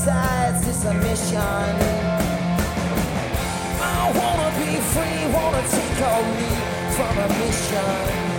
besides it's a mission. I wanna be free, wanna take a lead from a mission.